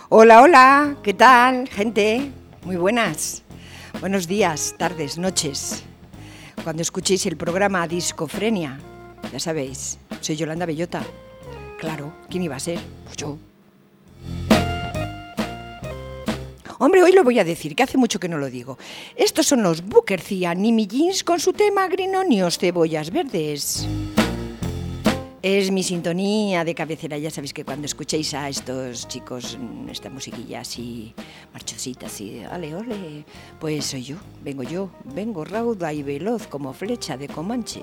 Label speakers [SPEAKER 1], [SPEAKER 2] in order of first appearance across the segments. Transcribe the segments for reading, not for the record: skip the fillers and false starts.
[SPEAKER 1] Hola, hola, ¿qué tal, gente? Muy buenas. Buenos días, tardes, noches. Cuando escuchéis el programa Discofrenia, ya sabéis, soy Yolanda Bellota. Claro, ¿quién iba a ser? Pues yo. Hombre, hoy lo voy a decir, que hace mucho que no lo digo. Estos son los Booker T and Nimmy Jeans con su tema Grinonios cebollas verdes. Es mi sintonía de cabecera. Ya sabéis que cuando escuchéis a estos chicos, esta musiquilla así marchosita, así, ole, ole, pues soy yo, vengo rauda y veloz como flecha de Comanche.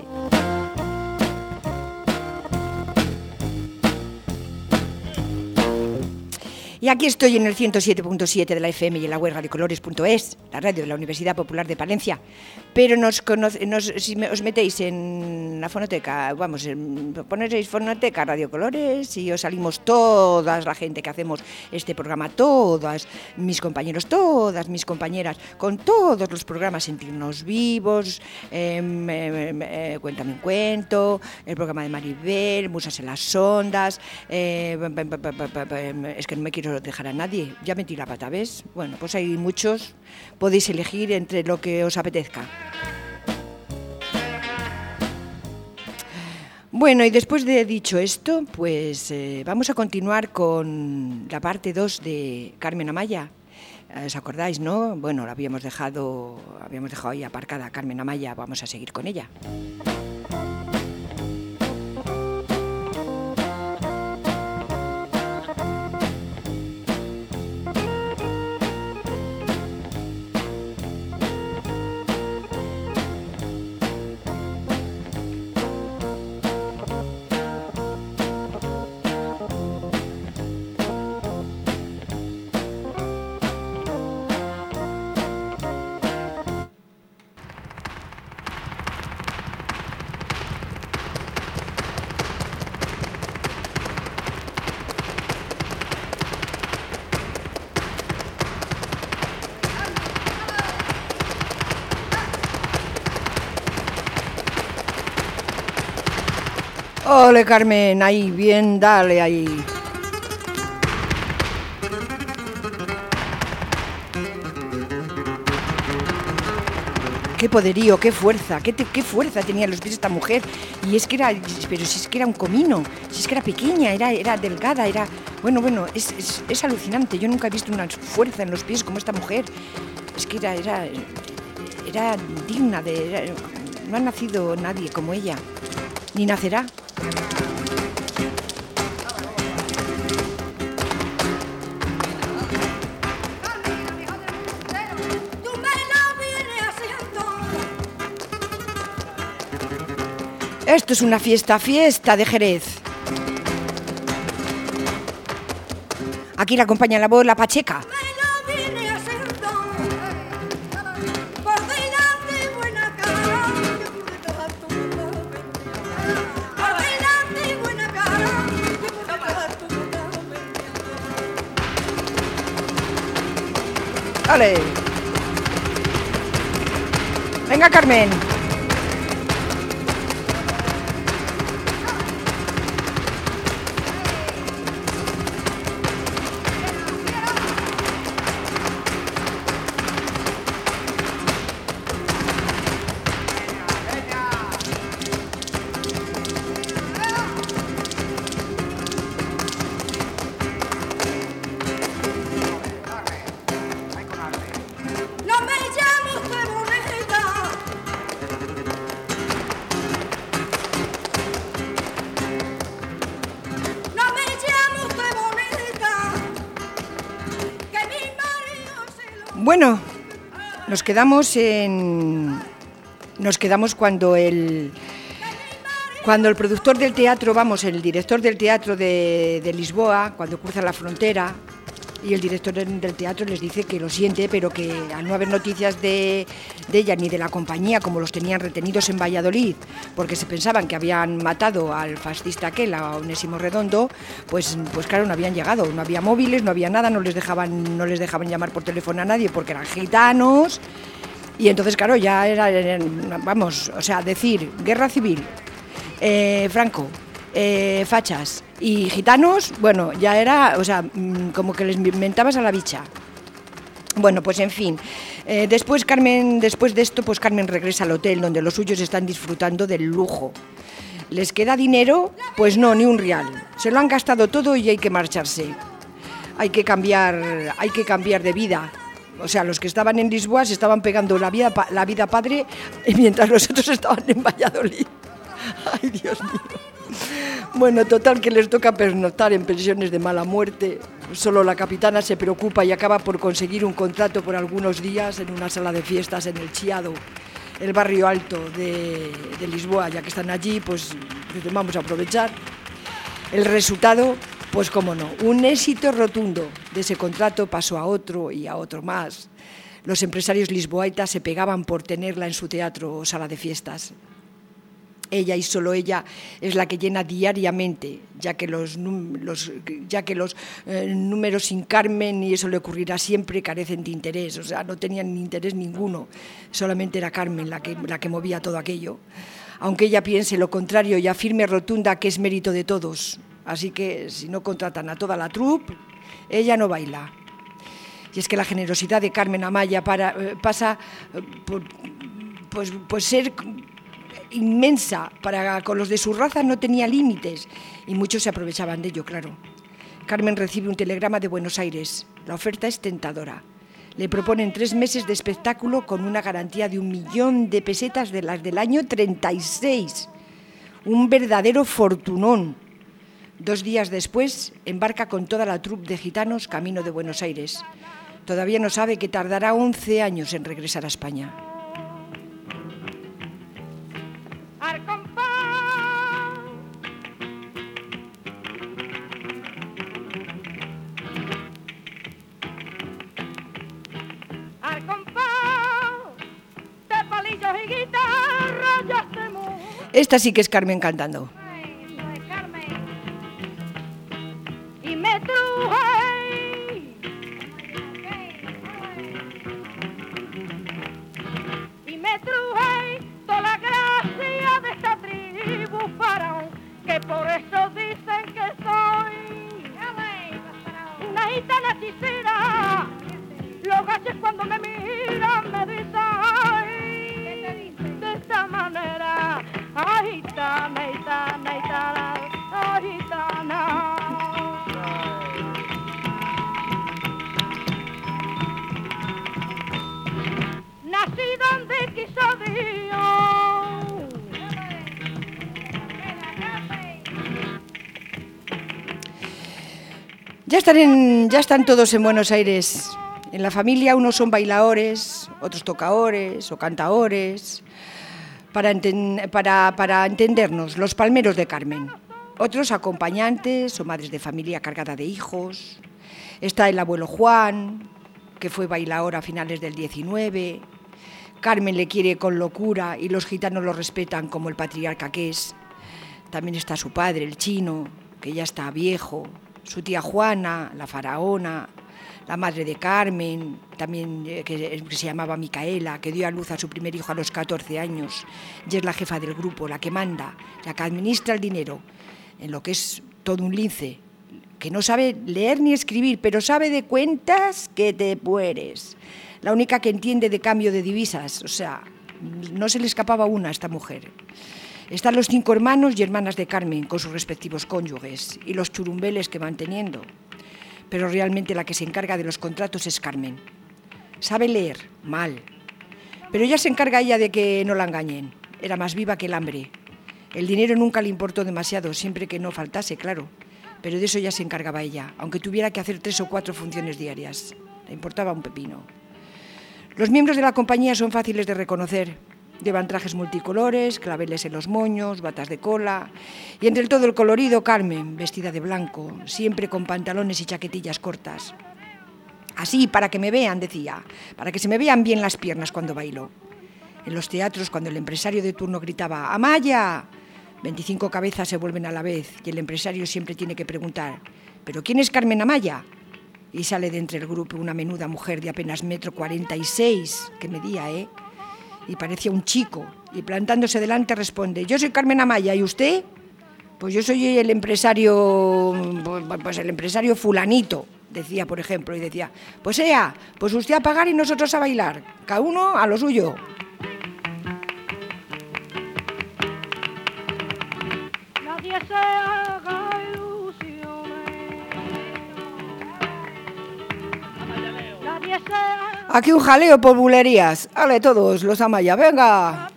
[SPEAKER 1] Y aquí estoy en el 107.7 de la FM y en la web radiocolores.es, la radio de la Universidad Popular de Palencia. Pero si os metéis en la fonoteca, ponéis fonoteca Radio Colores y os salimos toda la gente que hacemos este programa, todas mis compañeros, todas mis compañeras, con todos los programas Sentirnos Vivos, Cuéntame un cuento, el programa de Maribel, Musas en las ondas, es que no me quiero dejar a nadie, ya metí la pata, ¿ves? Bueno, pues hay muchos, podéis elegir entre lo que os apetezca. Bueno, y después de dicho esto, pues vamos a continuar con la parte 2 de Carmen Amaya. ¿Os acordáis, no? Bueno, la habíamos dejado ahí aparcada Carmen Amaya, vamos a seguir con ella. Ole, Carmen, ahí, bien, dale ahí. Qué poderío, qué fuerza, qué fuerza tenía en los pies esta mujer. Y es que pero si es que era un comino, si es que era pequeña, era delgada, bueno, es alucinante. Yo nunca he visto una fuerza en los pies como esta mujer. Es que era digna no ha nacido nadie como ella, ni nacerá. Esto es una fiesta de Jerez. Aquí la acompaña la voz, la Pacheca. ¡Vale! Venga, Carmen. Bueno, nos quedamos cuando el productor del teatro, el director del teatro de Lisboa, cuando cruza la frontera, y el director del teatro les dice que lo siente, pero que al no haber noticias de ella ni de la compañía, como los tenían retenidos en Valladolid, porque se pensaban que habían matado al fascista aquel, a Onésimo Redondo, pues claro, no habían llegado, no había móviles, no había nada, no les dejaban llamar por teléfono a nadie porque eran gitanos, y entonces claro, ya era, decir guerra civil, Franco, fachas y gitanos, bueno, ya era, o sea, como que les mentabas a la bicha. Bueno, pues en fin, después de esto, pues Carmen regresa al hotel donde los suyos están disfrutando del lujo. ¿Les queda dinero? Pues no, ni un real. Se lo han gastado todo y hay que marcharse. Hay que cambiar de vida. O sea, los que estaban en Lisboa se estaban pegando la vida padre, mientras los otros estaban en Valladolid. Ay, Dios mío. Bueno, total, que les toca pernoctar en pensiones de mala muerte. Solo la capitana se preocupa y acaba por conseguir un contrato por algunos días en una sala de fiestas en El Chiado, el barrio alto de Lisboa. Ya que están allí, pues vamos a aprovechar. El resultado, pues cómo no, un éxito rotundo. De ese contrato pasó a otro y a otro más. Los empresarios lisboetas se pegaban por tenerla en su teatro o sala de fiestas. Ella y solo ella es la que llena diariamente, ya que los números sin Carmen, y eso le ocurrirá siempre, carecen de interés. O sea, no tenían interés ninguno, solamente era Carmen la que movía todo aquello. Aunque ella piense lo contrario y afirme rotunda que es mérito de todos. Así que si no contratan a toda la troupe, ella no baila. Y es que la generosidad de Carmen Amaya pasa por ser inmensa. Con los de su raza no tenía límites y muchos se aprovechaban de ello, claro. Carmen recibe un telegrama de Buenos Aires. La oferta es tentadora. Le proponen 3 meses de espectáculo con una garantía de 1.000.000 de pesetas de las del año 36. Un verdadero fortunón. 2 días después embarca con toda la troupe de gitanos camino de Buenos Aires. Todavía no sabe que tardará 11 años en regresar a España. Esta sí que es Carmen cantando.
[SPEAKER 2] Por eso dicen que soy una gitana hechicera. Los gaches cuando me miran me dicen, ay, de esta manera, ay, gitana, gitana, gitana, ay, gitana. Nací donde quiso Dios.
[SPEAKER 1] Ya están todos en Buenos Aires. En la familia unos son bailadores, otros tocadores o cantadores. Para entendernos, los palmeros de Carmen. Otros acompañantes o madres de familia cargada de hijos. Está el abuelo Juan, que fue bailador a finales del 19. Carmen le quiere con locura y los gitanos lo respetan como el patriarca que es. También está su padre, el chino, que ya está viejo. Su tía Juana, la faraona, la madre de Carmen, también que se llamaba Micaela, que dio a luz a su primer hijo a los 14 años, y es la jefa del grupo, la que manda, la que administra el dinero, en lo que es todo un lince, que no sabe leer ni escribir, pero sabe de cuentas que te mueres. La única que entiende de cambio de divisas, o sea, no se le escapaba una a esta mujer. Están los 5 hermanos y hermanas de Carmen con sus respectivos cónyuges y los churumbeles que van teniendo. Pero realmente la que se encarga de los contratos es Carmen. Sabe leer, mal. Pero ya se encarga ella de que no la engañen. Era más viva que el hambre. El dinero nunca le importó demasiado, siempre que no faltase, claro. Pero de eso ya se encargaba ella, aunque tuviera que hacer 3 o 4 funciones diarias. Le importaba un pepino. Los miembros de la compañía son fáciles de reconocer. Llevan trajes multicolores, claveles en los moños, batas de cola y entre todo el colorido Carmen, vestida de blanco, siempre con pantalones y chaquetillas cortas. Así, para que me vean, decía, para que se me vean bien las piernas cuando bailo. En los teatros, cuando el empresario de turno gritaba ¡Amaya!, 25 cabezas se vuelven a la vez y el empresario siempre tiene que preguntar ¿pero quién es Carmen Amaya? Y sale de entre el grupo una menuda mujer de apenas 1,46 m, que medía, y parecía un chico, y plantándose delante responde, yo soy Carmen Amaya, ¿y usted? Pues yo soy el empresario, pues el empresario fulanito, decía, por ejemplo, y decía, pues pues usted a pagar y nosotros a bailar, cada uno a lo suyo.
[SPEAKER 2] Nadie se haga ilusiones. Nadie se haga.
[SPEAKER 1] Aquí un jaleo por bulerías. ¡Ale todos, los Amaya, venga!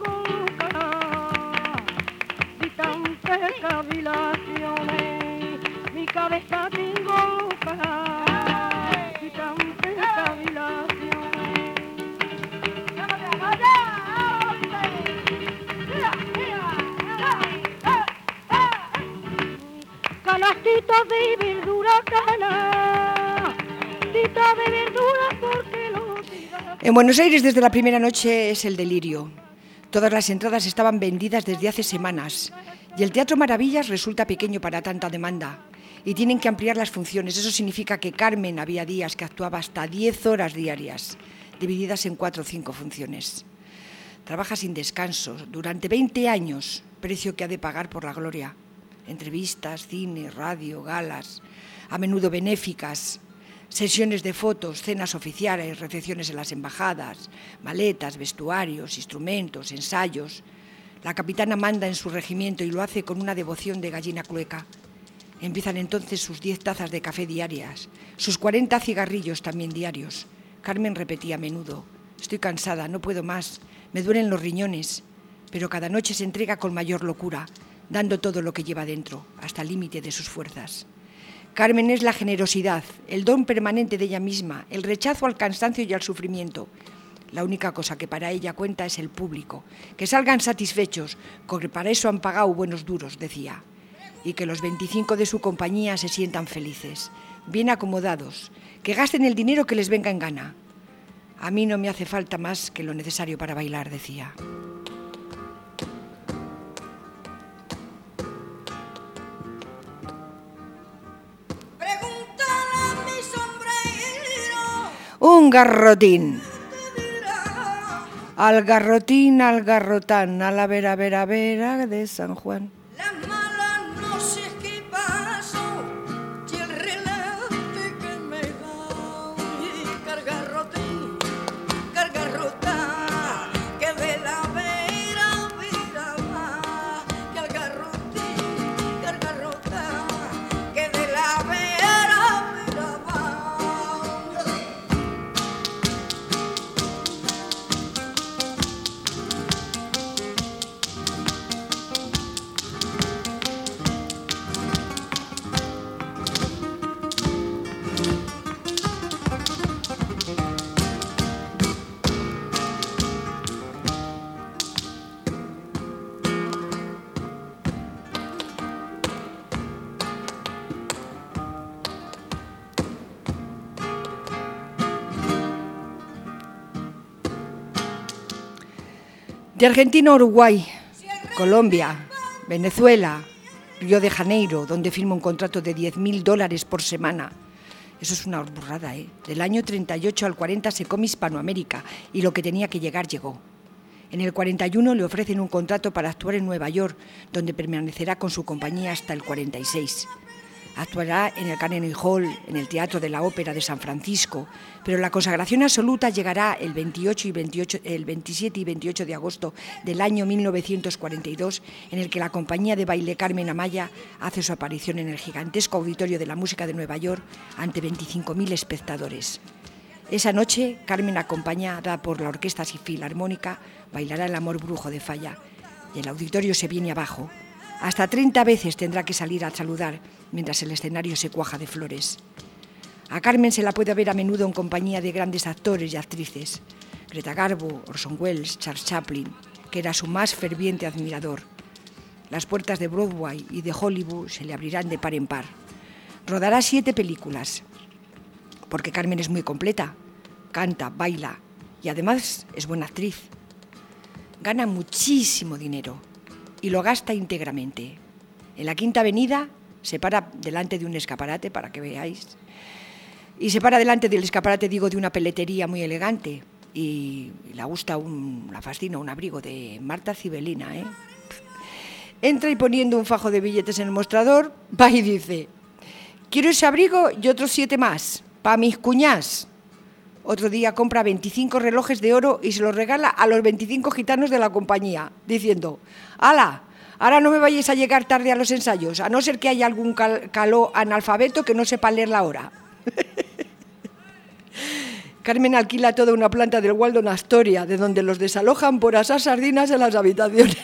[SPEAKER 2] Mi cabeza tengo loca y tantas cavilaciones. Canastito de verdura, canastito de verdura porque lo tiras.
[SPEAKER 1] En Buenos Aires desde la primera noche es el delirio. Todas las entradas estaban vendidas desde hace semanas y el Teatro Maravillas resulta pequeño para tanta demanda y tienen que ampliar las funciones. Eso significa que Carmen había días que actuaba hasta 10 horas diarias, divididas en 4 o 5 funciones. Trabaja sin descanso durante 20 años, precio que ha de pagar por la gloria. Entrevistas, cine, radio, galas, a menudo benéficas, sesiones de fotos, cenas oficiales, recepciones en las embajadas, maletas, vestuarios, instrumentos, ensayos. La capitana manda en su regimiento y lo hace con una devoción de gallina clueca. Empiezan entonces sus 10 tazas de café diarias, sus 40 cigarrillos también diarios. Carmen repetía a menudo, estoy cansada, no puedo más, me duelen los riñones, pero cada noche se entrega con mayor locura, dando todo lo que lleva dentro, hasta el límite de sus fuerzas. Carmen es la generosidad, el don permanente de ella misma, el rechazo al cansancio y al sufrimiento. La única cosa que para ella cuenta es el público, que salgan satisfechos, porque para eso han pagado buenos duros, decía, y que los 25 de su compañía se sientan felices, bien acomodados, que gasten el dinero que les venga en gana. A mí no me hace falta más que lo necesario para bailar, decía. Un garrotín. Al garrotín, al garrotán, a la vera, vera, vera de San Juan.
[SPEAKER 3] Las malas noches que paso y el relante que me da y cargarrotín, cargarrotá, que de la vera, vera va, que al garrotín, cargarrotá, que de la vera, vera va.
[SPEAKER 1] De Argentina a Uruguay, Colombia, Venezuela, Río de Janeiro, donde firma un contrato de $10.000 por semana. Eso es una burrada, ¿eh? Del año 38 al 40 se come Hispanoamérica y lo que tenía que llegar llegó. En el 41 le ofrecen un contrato para actuar en Nueva York, donde permanecerá con su compañía hasta el 46. Actuará en el Carnegie Hall, en el Teatro de la Ópera de San Francisco, pero la consagración absoluta llegará el 27 y 28 de agosto del año 1942, en el que la compañía de baile Carmen Amaya hace su aparición en el gigantesco auditorio de la música de Nueva York ante 25.000 espectadores. Esa noche, Carmen, acompañada por la Orquesta Filarmónica, bailará El amor brujo de Falla, y el auditorio se viene abajo. Hasta 30 veces tendrá que salir a saludar mientras el escenario se cuaja de flores. A Carmen se la puede ver a menudo en compañía de grandes actores y actrices. Greta Garbo, Orson Welles, Charles Chaplin, que era su más ferviente admirador. Las puertas de Broadway y de Hollywood se le abrirán de par en par. Rodará 7 películas, porque Carmen es muy completa. Canta, baila y además es buena actriz. Gana muchísimo dinero y lo gasta íntegramente. En la Quinta Avenida se para delante de un escaparate, para que veáis, y se para delante del escaparate, digo, de una peletería muy elegante, y la fascina un abrigo de Marta Cibelina, Entra y poniendo un fajo de billetes en el mostrador, va y dice: quiero ese abrigo y otros 7 más, pa' mis cuñás. Otro día compra 25 relojes de oro y se los regala a los 25 gitanos de la compañía, diciendo: ¡hala! Ahora no me vayáis a llegar tarde a los ensayos, a no ser que haya algún caló analfabeto que no sepa leer la hora. Carmen alquila toda una planta del Waldorf Astoria, de donde los desalojan por asar sardinas en las habitaciones.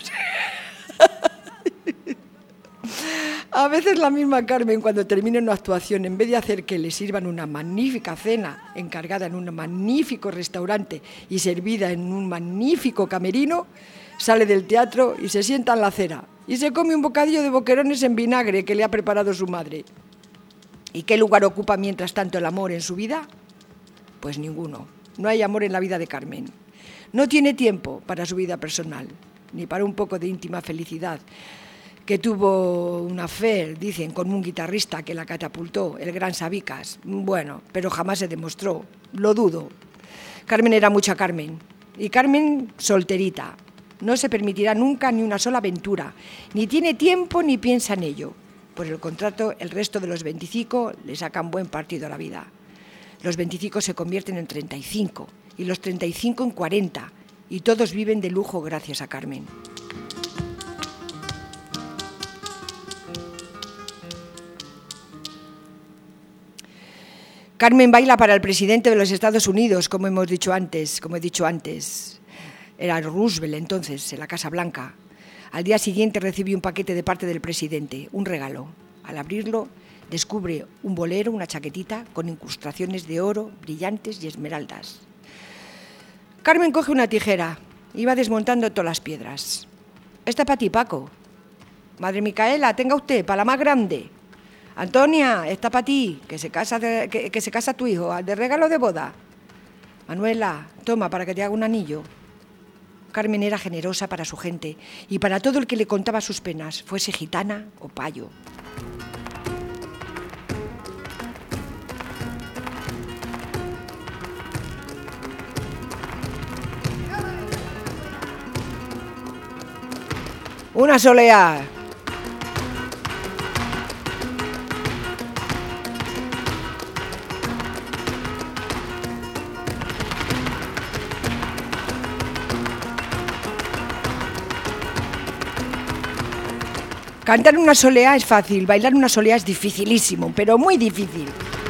[SPEAKER 1] A veces la misma Carmen, cuando termina una actuación, en vez de hacer que le sirvan una magnífica cena encargada en un magnífico restaurante y servida en un magnífico camerino, sale del teatro y se sienta en la acera y se come un bocadillo de boquerones en vinagre que le ha preparado su madre. ¿Y qué lugar ocupa mientras tanto el amor en su vida? Pues ninguno. No hay amor en la vida de Carmen. No tiene tiempo para su vida personal, ni para un poco de íntima felicidad, que tuvo una affair, dicen, con un guitarrista que la catapultó, el gran Sabicas. Bueno, pero jamás se demostró, lo dudo. Carmen era mucha Carmen, y Carmen solterita. No se permitirá nunca ni una sola aventura, ni tiene tiempo ni piensa en ello. Por el contrato, el resto de los 25 le sacan buen partido a la vida. Los 25 se convierten en 35, y los 35 en 40, y todos viven de lujo gracias a Carmen. Carmen baila para el presidente de los Estados Unidos, como he dicho antes. Era Roosevelt entonces, en la Casa Blanca. Al día siguiente recibe un paquete de parte del presidente, un regalo. Al abrirlo, descubre un bolero, una chaquetita, con incrustaciones de oro, brillantes y esmeraldas. Carmen coge una tijera y va desmontando todas las piedras. Esta para ti, Paco. Madre Micaela, tenga usted, para la más grande. Antonia, esta para ti, que se casa tu hijo, de regalo de boda. Manuela, toma para que te haga un anillo. Carmen era generosa para su gente y para todo el que le contaba sus penas, fuese gitana o payo. Una soleá. Cantar una soleá es fácil, bailar una soleá es dificilísimo, pero muy difícil.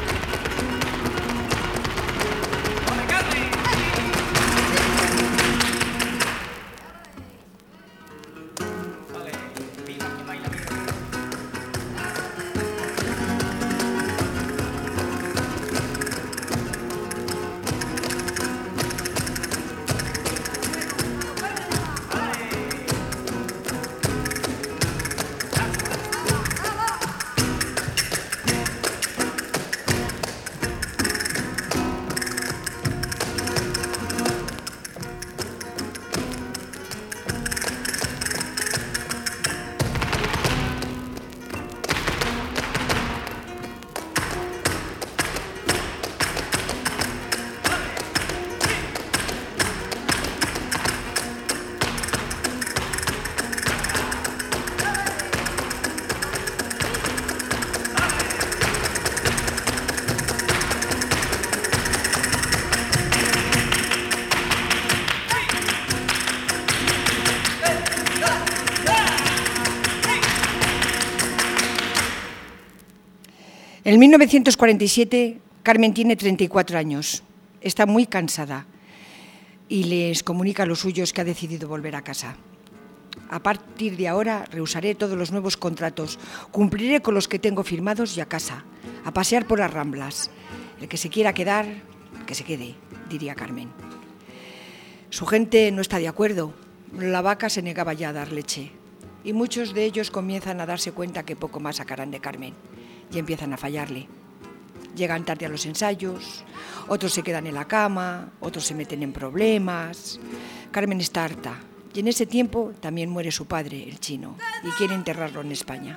[SPEAKER 1] En 1947, Carmen tiene 34 años. Está muy cansada y les comunica a los suyos que ha decidido volver a casa. A partir de ahora rehusaré todos los nuevos contratos, cumpliré con los que tengo firmados y a casa, a pasear por las Ramblas. El que se quiera quedar, que se quede, diría Carmen. Su gente no está de acuerdo. La vaca se negaba ya a dar leche y muchos de ellos comienzan a darse cuenta que poco más sacarán de Carmen y empiezan a fallarle. Llegan tarde a los ensayos, otros se quedan en la cama, otros se meten en problemas. Carmen está harta y en ese tiempo también muere su padre, el chino, y quiere enterrarlo en España.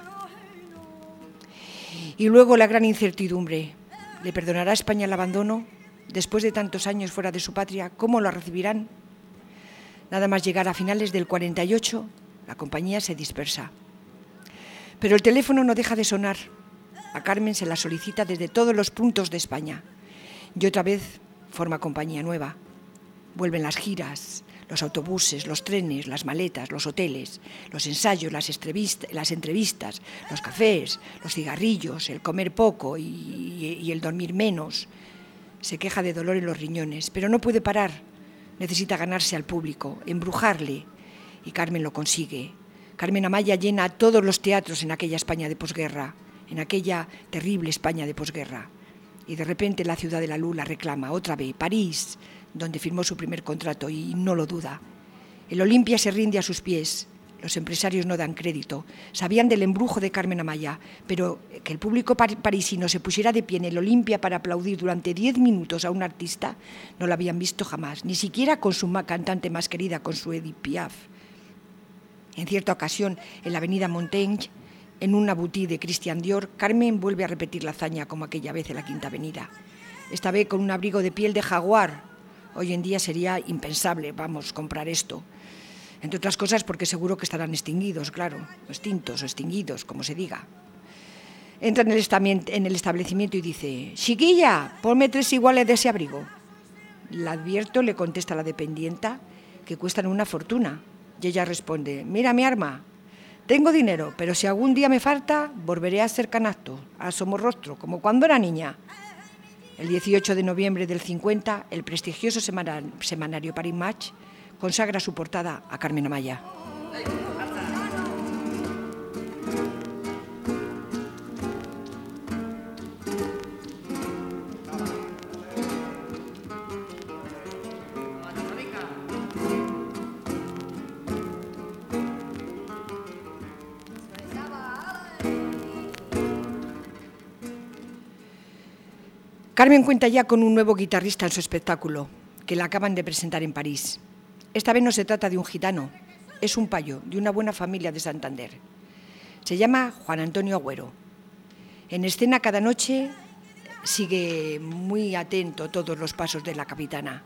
[SPEAKER 1] Y luego la gran incertidumbre. ¿Le perdonará España el abandono? Después de tantos años fuera de su patria, ¿cómo lo recibirán? Nada más llegar a finales del 48, La compañía se dispersa. Pero el teléfono no deja de sonar. A Carmen se la solicita desde todos los puntos de España. Y otra vez forma compañía nueva. Vuelven las giras, los autobuses, los trenes, las maletas, los hoteles, los ensayos, las entrevistas, los cafés, los cigarrillos, el comer poco y el dormir menos. Se queja de dolor en los riñones, pero no puede parar. Necesita ganarse al público, embrujarle. Y Carmen lo consigue. Carmen Amaya llena todos los teatros en aquella España de posguerra, en aquella terrible España de posguerra. Y de repente la ciudad de la luz la reclama otra vez, París, donde firmó su primer contrato, y no lo duda. El Olimpia se rinde a sus pies. Los empresarios no dan crédito. Sabían del embrujo de Carmen Amaya, pero que el público parisino se pusiera de pie en el Olimpia para aplaudir durante 10 minutos a un artista, no lo habían visto jamás, ni siquiera con su cantante más querida, con su Edith Piaf. En cierta ocasión, en la avenida Montaigne, en una boutique de Christian Dior, Carmen vuelve a repetir la hazaña como aquella vez en la Quinta Avenida. Esta vez con un abrigo de piel de jaguar. Hoy en día sería impensable, comprar esto. Entre otras cosas porque seguro que estarán extinguidos, claro, extintos o extinguidos, como se diga. Entra en el establecimiento y dice: «Chiquilla, ponme 3 iguales de ese abrigo». La advierto, le contesta la dependienta, que cuestan una fortuna. Y ella responde: «Mira mi arma, tengo dinero, pero si algún día me falta, volveré a ser canasto, a somorrostro, como cuando era niña». El 18 de noviembre del 50, el prestigioso semanario Paris Match consagra su portada a Carmen Amaya. Carmen cuenta ya con un nuevo guitarrista en su espectáculo, que la acaban de presentar en París. Esta vez no se trata de un gitano, es un payo de una buena familia de Santander. Se llama Juan Antonio Agüero. En escena cada noche sigue muy atento todos los pasos de la capitana.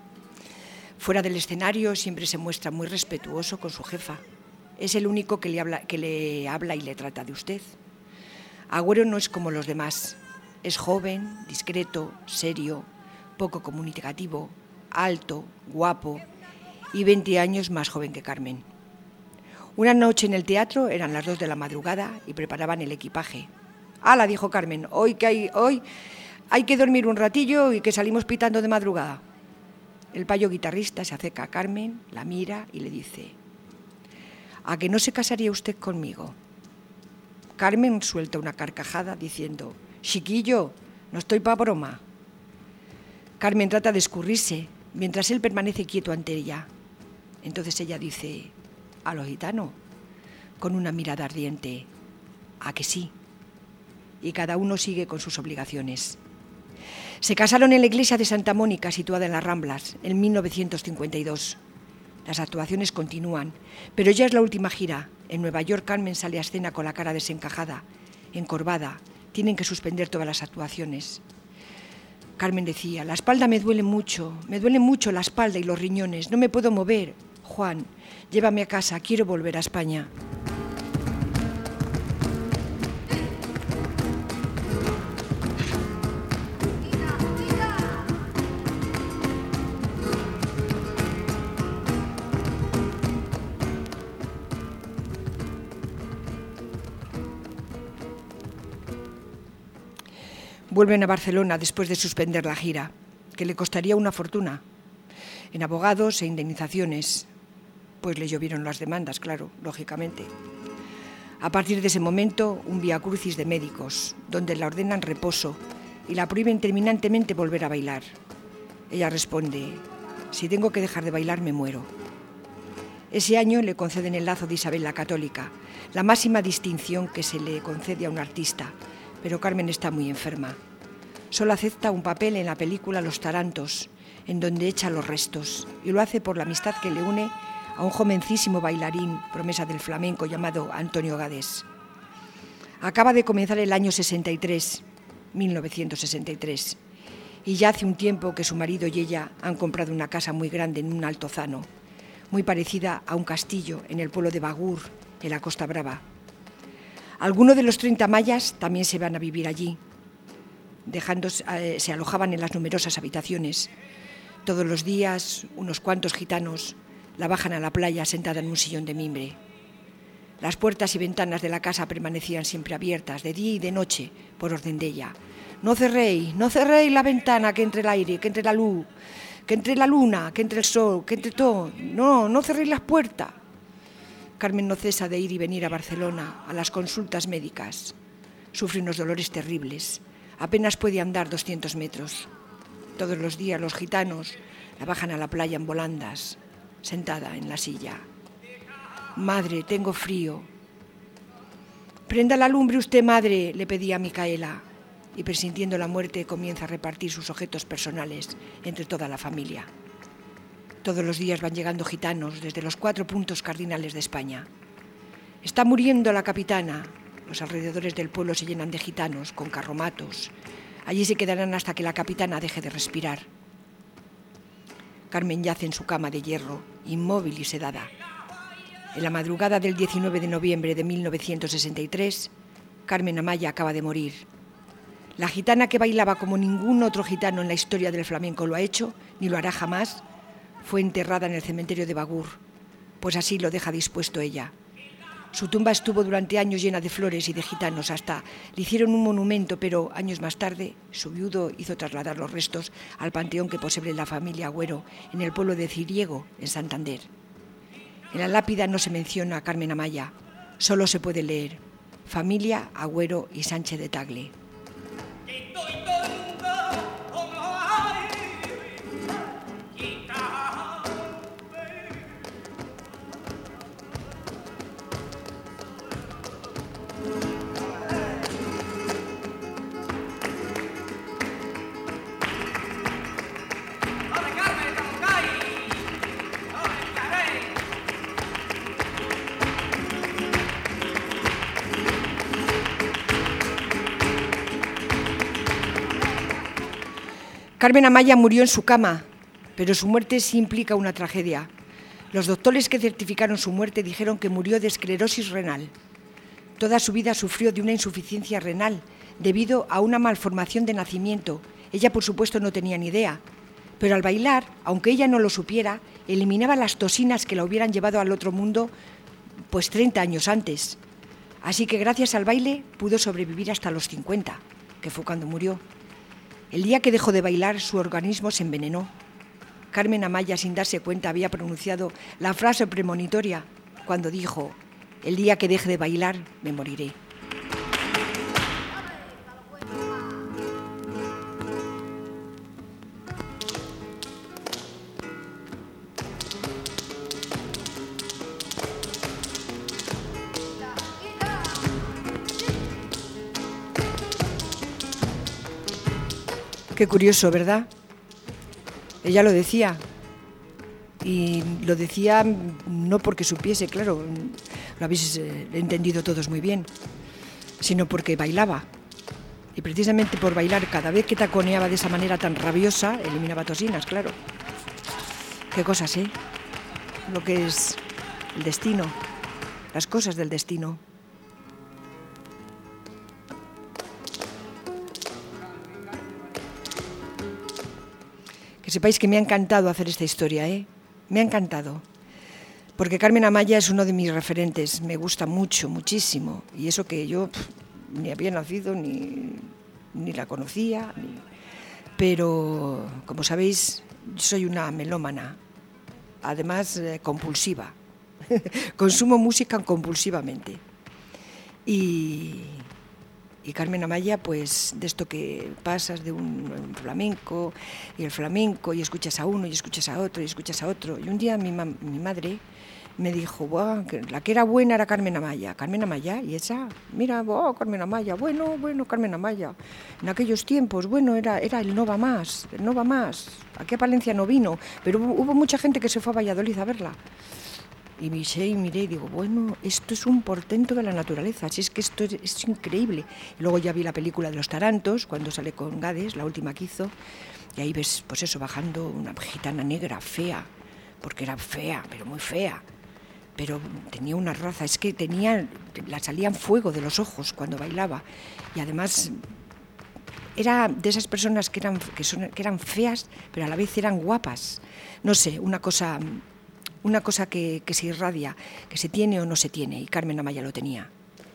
[SPEAKER 1] Fuera del escenario siempre se muestra muy respetuoso con su jefa. Es el único que le habla y le trata de usted. Agüero no es como los demás. Es joven, discreto, serio, poco comunicativo, alto, guapo y 20 años más joven que Carmen. Una noche en el teatro, eran las 2 de la madrugada y preparaban el equipaje. «Hala», dijo Carmen, hoy hay que dormir un ratillo y que salimos pitando de madrugada». El payo guitarrista se acerca a Carmen, la mira y le dice: «¿A que no se casaría usted conmigo?». Carmen suelta una carcajada diciendo: «Chiquillo, no estoy pa' broma». Carmen trata de escurrirse, mientras él permanece quieto ante ella. Entonces ella dice: «¿A lo gitano?», con una mirada ardiente: «¿A que sí?». Y cada uno sigue con sus obligaciones. Se casaron en la iglesia de Santa Mónica, situada en las Ramblas, en 1952. Las actuaciones continúan, pero ya es la última gira. En Nueva York, Carmen sale a escena con la cara desencajada, encorvada. Tienen que suspender todas las actuaciones. Carmen decía: «La espalda me duele mucho la espalda y los riñones, no me puedo mover. Juan, llévame a casa, quiero volver a España». Vuelven a Barcelona después de suspender la gira, que le costaría una fortuna, en abogados e indemnizaciones, pues le llovieron las demandas, claro, lógicamente. A partir de ese momento, un viacrucis de médicos, donde la ordenan reposo y la prohíben terminantemente volver a bailar. Ella responde: «Si tengo que dejar de bailar, me muero». Ese año le conceden el lazo de Isabel la Católica, la máxima distinción que se le concede a un artista, pero Carmen está muy enferma. Solo acepta un papel en la película Los Tarantos, en donde echa los restos, y lo hace por la amistad que le une a un jovencísimo bailarín, promesa del flamenco, llamado Antonio Gades. Acaba de comenzar el año 1963, y ya hace un tiempo que su marido y ella han comprado una casa muy grande en un altozano, muy parecida a un castillo en el pueblo de Bagur, en la Costa Brava. Algunos de los 30 mayas también se van a vivir allí. Se alojaban en las numerosas habitaciones. Todos los días, unos cuantos gitanos la bajan a la playa sentada en un sillón de mimbre. Las puertas y ventanas de la casa permanecían siempre abiertas, de día y de noche, por orden de ella. No cerréis la ventana, que entre el aire, que entre la luz, que entre la luna, que entre el sol, que entre todo. No cerréis las puertas. Carmen no cesa de ir y venir a Barcelona, a las consultas médicas. Sufre unos dolores terribles. Apenas puede andar 200 metros. Todos los días los gitanos la bajan a la playa en volandas, sentada en la silla. Madre, tengo frío. Prenda la lumbre usted, madre, le pedía a Micaela, y presintiendo la muerte comienza a repartir sus objetos personales entre toda la familia. Todos los días van llegando gitanos desde los 4 puntos cardinales de España. Está muriendo la capitana. Los alrededores del pueblo se llenan de gitanos con carromatos. Allí se quedarán hasta que la capitana deje de respirar. Carmen yace en su cama de hierro, inmóvil y sedada. En la madrugada del 19 de noviembre de 1963, Carmen Amaya acaba de morir. La gitana que bailaba como ningún otro gitano en la historia del flamenco lo ha hecho, ni lo hará jamás, fue enterrada en el cementerio de Bagur, pues así lo deja dispuesto ella. Su tumba estuvo durante años llena de flores y de gitanos, hasta le hicieron un monumento, pero años más tarde su viudo hizo trasladar los restos al panteón que posee la familia Agüero en el pueblo de Ciriego, en Santander. En la lápida no se menciona a Carmen Amaya, solo se puede leer familia Agüero y Sánchez de Tagle. Carmen Amaya murió en su cama, pero su muerte sí implica una tragedia. Los doctores que certificaron su muerte dijeron que murió de esclerosis renal. Toda su vida sufrió de una insuficiencia renal debido a una malformación de nacimiento. Ella, por supuesto, no tenía ni idea, pero al bailar, aunque ella no lo supiera, eliminaba las toxinas que la hubieran llevado al otro mundo pues 30 años antes. Así que gracias al baile pudo sobrevivir hasta los 50, que fue cuando murió. El día que dejó de bailar, su organismo se envenenó. Carmen Amaya, sin darse cuenta, había pronunciado la frase premonitoria cuando dijo: el día que deje de bailar, me moriré. Qué curioso, ¿verdad? Ella lo decía. Y lo decía no porque supiese, claro, lo habéis entendido todos muy bien, sino porque bailaba. Y precisamente por bailar, cada vez que taconeaba de esa manera tan rabiosa, eliminaba toxinas, claro. Qué cosas, ¿eh? Lo que es el destino, las cosas del destino. Que sepáis que me ha encantado hacer esta historia, ¿eh? Me ha encantado. Porque Carmen Amaya es uno de mis referentes. Me gusta mucho, muchísimo. Y eso que yo ni había nacido, ni la conocía. Pero, como sabéis, soy una melómana. Además, compulsiva. Consumo música compulsivamente. Y Carmen Amaya, pues de esto que pasas de un flamenco, y el flamenco, y escuchas a uno, y escuchas a otro, y escuchas a otro. Y un día mi madre me dijo: "Buah, la que era buena era Carmen Amaya". Carmen Amaya, y esa, mira, Carmen Amaya, bueno, Carmen Amaya. En aquellos tiempos, bueno, era el No va más, el No va más. Aquí a Palencia no vino, pero hubo mucha gente que se fue a Valladolid a verla. Y miré y digo, bueno, esto es un portento de la naturaleza, si es que esto es increíble. Y luego ya vi la película de los Tarantos, cuando sale con Gades, la última que hizo, y ahí ves, pues eso, bajando una gitana negra, fea, porque era fea, pero muy fea. Pero tenía una raza, es que la salían fuego de los ojos cuando bailaba. Y además era de esas personas que eran feas, pero a la vez eran guapas. No sé, una cosa que se irradia, que se tiene o no se tiene, y Carmen Amaya lo tenía.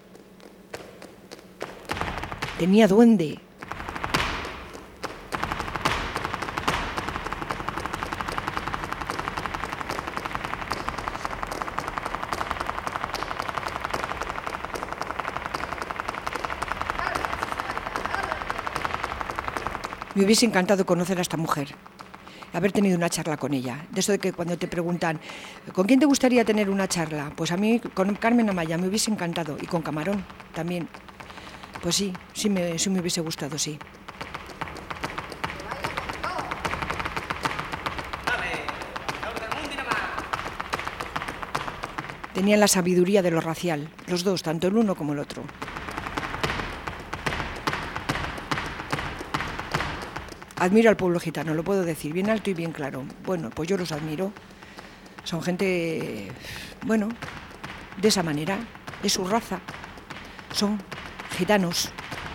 [SPEAKER 1] Tenía duende. Me hubiese encantado conocer a esta mujer, haber tenido una charla con ella. De eso de que cuando te preguntan, ¿con quién te gustaría tener una charla? Pues a mí con Carmen Amaya me hubiese encantado, y con Camarón también. Pues sí me hubiese gustado, sí. Tenían la sabiduría de lo racial, los dos, tanto el uno como el otro. Admiro al pueblo gitano, lo puedo decir, bien alto y bien claro. Bueno, pues yo los admiro. Son gente, bueno, de esa manera, de su raza. Son gitanos.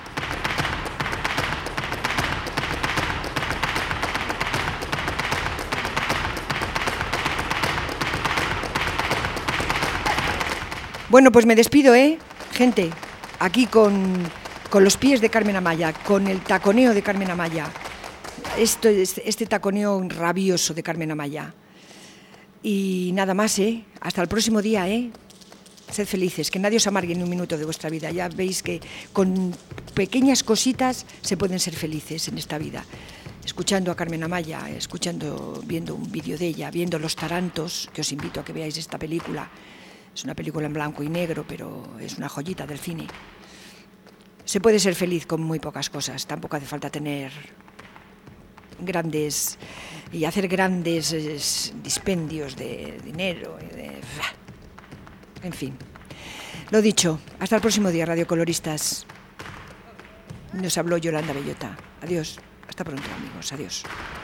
[SPEAKER 1] Bueno, pues me despido, gente, aquí con los pies de Carmen Amaya, con el taconeo de Carmen Amaya. Este taconeo rabioso de Carmen Amaya. Y nada más, hasta el próximo día, Sed felices, que nadie os amargue ni un minuto de vuestra vida. Ya veis que con pequeñas cositas se pueden ser felices en esta vida. Escuchando a Carmen Amaya, viendo un vídeo de ella, viendo Los Tarantos, que os invito a que veáis esta película. Es una película en blanco y negro, pero es una joyita del cine. Se puede ser feliz con muy pocas cosas, tampoco hace falta tener grandes y hacer grandes dispendios de dinero, en fin. Lo dicho, hasta el próximo día, radiocoloristas. Nos habló Yolanda Bellota. Adiós, hasta pronto, amigos, adiós.